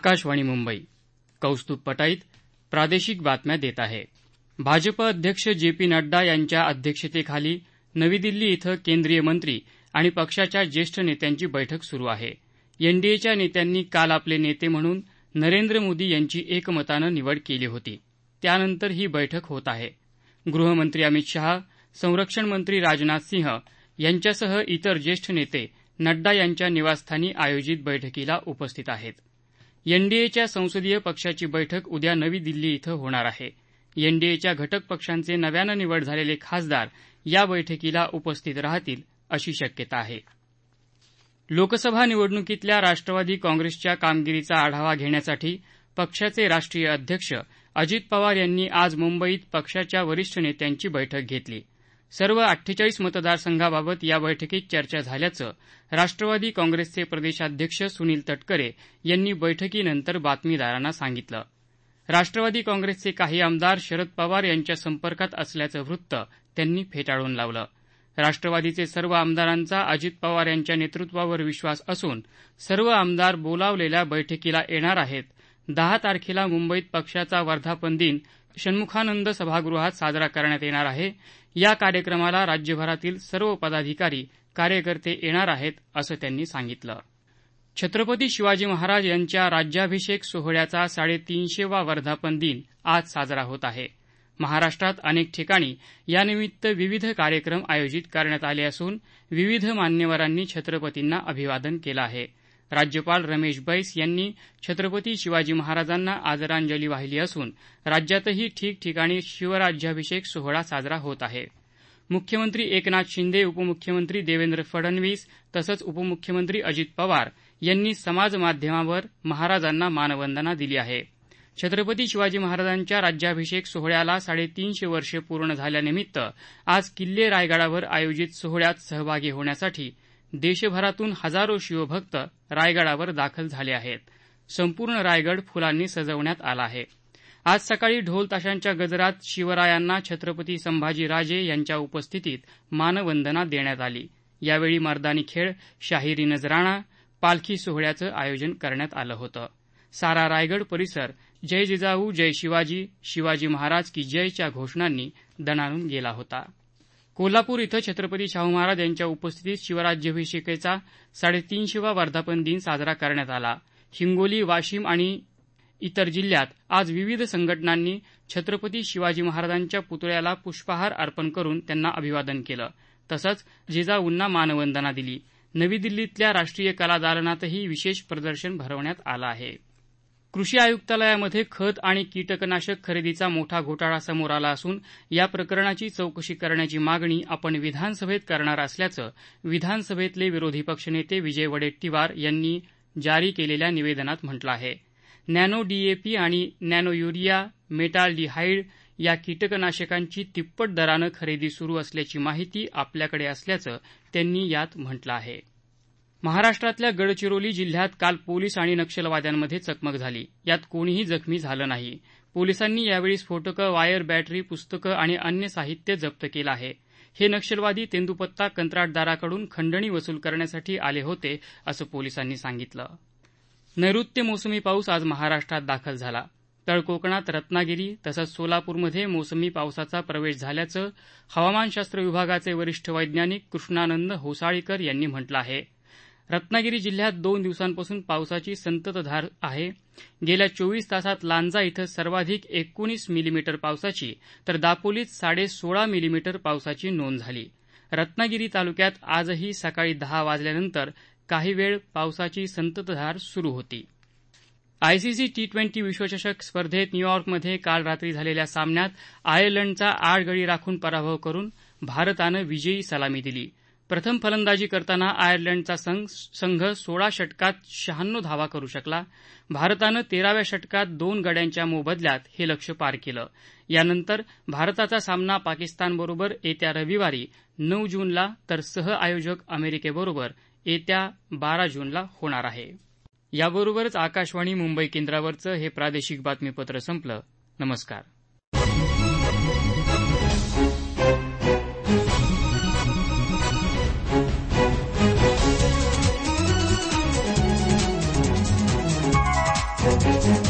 आकाशवाणी मुंबई. कौस्तुभ पटाईत प्रादेशिक बातम्या देत आहे. भाजप अध्यक्ष जे.पी. नड्डा यांच्या अध्यक्षतेखाली नवी दिल्ली इथं केंद्रीय मंत्री आणि पक्षाच्या ज्येष्ठ नेत्यांची बैठक सुरू आहे. एनडीएच्या नेत्यांनी काल आपले नेते म्हणून नरेंद्र मोदी यांची एकमतानं निवड केली होती. त्यानंतर ही बैठक होत आहे. गृहमंत्री अमित शहा, संरक्षण मंत्री राजनाथ सिंह यांच्यासह इतर ज्येष्ठ नेते नड्डा यांच्या निवासस्थानी आयोजित बैठकीला उपस्थित आहेत. एनडीएच्या संसदीय पक्षाची बैठक उद्या नवी दिल्ली इथं होणार आहे. एनडीएच्या घटक पक्षांचे नव्यानं निवड झालेले खासदार या बैठकीला उपस्थित राहतील अशी शक्यता आहे. लोकसभा निवडणुकीतल्या राष्ट्रवादी काँग्रेसच्या कामगिरीचा आढावा घेण्यासाठी पक्षाचे राष्ट्रीय अध्यक्ष अजित पवार यांनी आज मुंबईत पक्षाच्या वरिष्ठ नेत्यांची बैठक घेतली. सर्व 48 मतदारसंघाबाबत या बैठकीत चर्चा झाल्याचं राष्ट्रवादी काँग्रेसचे प्रदेशाध्यक्ष सुनील तटकरे यांनी बैठकीनंतर बातमीदारांना सांगितलं. राष्ट्रवादी काँग्रेसचे काही आमदार शरद पवार यांच्या संपर्कात असल्याचं वृत्त त्यांनी फेटाळून लावलं. राष्ट्रवादीचे सर्व आमदारांचा अजित पवार यांच्या नेतृत्वावर विश्वास असून सर्व आमदार बोलावलेल्या बैठकीला येणार आहेत. 10 तारखेला मुंबईत पक्षाचा वर्धापन दिन षण्मुखानंद सभागृहात साजरा करण्यात येणार आहे. या कार्यक्रमाला राज्यभरातील सर्व पदाधिकारी, कार्यकर्ते येणार आहेत असं त्यांनी सांगितलं. छत्रपती शिवाजी महाराज यांच्या राज्याभिषेक सोहळ्याचा 350वा वर्धापन दिन आज साजरा होत आहे. महाराष्ट्रात अनेक ठिकाणी यानिमित्त विविध कार्यक्रम आयोजित करण्यात आले असून विविध मान्यवरांनी छत्रपतींना अभिवादन केलं आहे. राज्यपाल रमेश बैस यांनी छत्रपती शिवाजी महाराजांना आदरांजली वाहिली असून राज्यातही ठिकठिकाणी शिवराज्याभिषेक सोहळा साजरा होत आहे. मुख्यमंत्री एकनाथ शिंदे, उपमुख्यमंत्री देवेंद्र फडणवीस तसंच उपमुख्यमंत्री अजित पवार यांनी समाजमाध्यमावर महाराजांना मानवंदना दिली आहे. छत्रपती शिवाजी महाराजांच्या राज्याभिषेक सोहळ्याला 350 वर्षे पूर्ण झाल्यानिमित्त आज किल्ले रायगडावर आयोजित सोहळ्यात सहभागी होण्यासाठी देशभरातून हजारो शिवभक्त रायगडावर दाखल झाले आहेत. संपूर्ण रायगड फुलांनी सजवण्यात आला आहे. आज सकाळी ढोल ताशांच्या गजरात शिवरायांना छत्रपती संभाजीराजे यांच्या उपस्थितीत मानवंदना देण्यात आली. यावेळी मर्दानी खेळ, शाहिरी नजराणा, पालखी सोहळ्याचं आयोजन करण्यात आलं होतं. सारा रायगड परिसर जय जिजाऊ, जय शिवाजी, शिवाजी महाराज की जयच्या घोषणांनी दणाणून गेला होता. कोल्हापूर इथं छत्रपती शाहू महाराज यांच्या उपस्थितीत शिवराज्याभिषेकाचा 350वा वर्धापन दिन साजरा करण्यात आला. हिंगोली, वाशिम आणि इतर जिल्ह्यात आज विविध संघटनांनी छत्रपती शिवाजी महाराजांच्या पुतळ्याला पुष्पहार अर्पण करून त्यांना अभिवादन केलं. तसंच जिजाऊंना मानवंदना दिली. नवी दिल्लीतल्या राष्ट्रीय कला दालनातही विशेष प्रदर्शन भरवण्यात आलं आहे. कृषी आयुक्तालयामध्ये खत आणि कीटकनाशक खरेदीचा मोठा घोटाळा समोर आला असून या प्रकरणाची चौकशी करण्याची मागणी आपण विधानसभेत करणार असल्याचं विधानसभेतले विरोधी पक्षनेते विजय वडेट्टीवार यांनी जारी केलेल्या निवेदनात म्हटलं आहे. नॅनो डीएपी आणि नॅनो युरिया, मेटाल्डिहाइड या कीटकनाशकांची तिप्पट दरानं खरेदी सुरू असल्याची माहिती आपल्याकडे असल्याचं त्यांनी यात म्हटलं आहे. महाराष्ट्रातल्या गडचिरोली जिल्ह्यात काल पोलीस आणि नक्षलवाद्यांमध्ये चकमक झाली. यात कोणीही जखमी झालं नाही. पोलिसांनी यावेळी स्फोटकं, वायर, बॅटरी, पुस्तकं आणि अन्य साहित्य जप्त केलं आहे. हे नक्षलवादी तेंदुपत्ता कंत्राटदाराकडून खंडणी वसूल करण्यासाठी आले होते असं पोलिसांनी सांगितलं. नैऋत्य मोसमी पाऊस आज महाराष्ट्रात दाखल झाला. तळकोकणात रत्नागिरी तसंच सोलापूरमध्ये मोसमी पावसाचा प्रवेश झाल्याचं हवामानशास्त्र विभागाचे वरिष्ठ वैज्ञानिक कृष्णानंद होसाळीकर यांनी म्हटलं आहे. रत्नागिरी जिल्ह्यात 2 दिवसांपासून पावसाची संततधार आहे. गेल्या 24 तासात लांजा इथं सर्वाधिक 19 मिलीमीटर पावसाची तर दापोलीत 16.5 मिलीमीटर पावसाची नोंद झाली. रत्नागिरी तालुक्यात आजही सकाळी 10 वाजल्यानंतर काही वेळ पावसाची संततधार सुरू होती. आयसीसी टी20 विश्वचषक स्पर्धेत न्यूयॉर्कमध्ये काल रात्री झालेल्या सामन्यात आयर्लंडचा 8 गडी राखून पराभव करून भारतानं विजयी सलामी दिली. प्रथम फलंदाजी करताना आयर्लंडचा संघ 16 षटकात 96 धावा करू शकला. भारतानं 13व्या षटकात 2 गड्यांच्या मोबदल्यात हे लक्ष्य पार केलं. यानंतर भारताचा सामना पाकिस्तानबरोबर येत्या रविवारी 9 जूनला तर सहआयोजक अमेरिकेबरोबर येत्या 12 जूनला होणार आहे. याबरोबरच आकाशवाणी मुंबई केंद्रावरचं हे प्रादेशिक बातमीपत्र संपलं. नमस्कार. आहे.